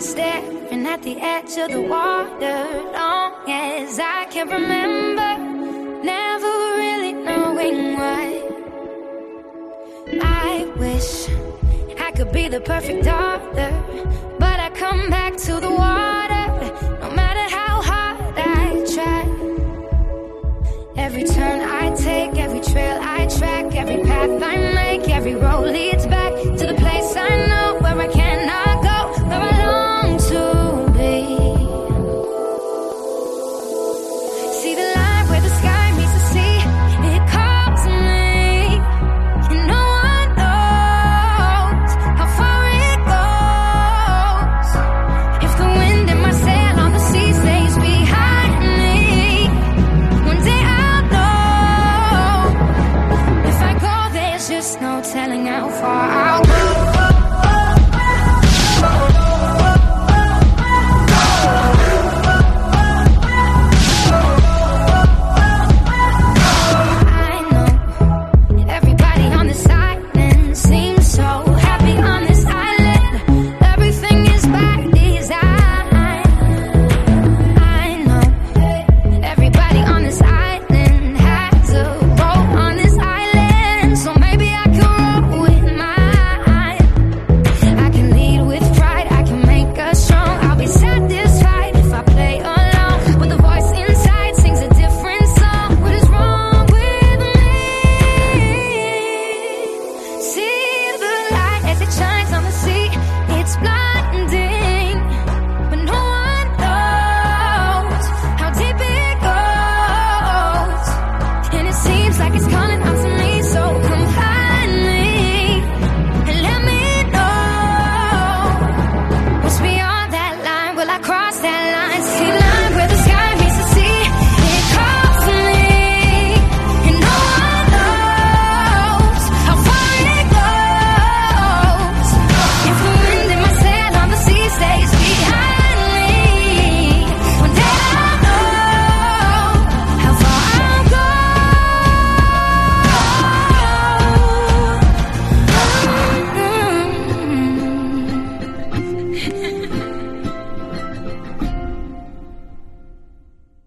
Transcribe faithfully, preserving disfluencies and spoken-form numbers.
staring at the edge of the water. Long as I can remember, never really knowing why. I wish I could be the perfect daughter, but I come back to the water, no matter how hard I try. Every turn I take, every trail I track, every path I make, every road leads back.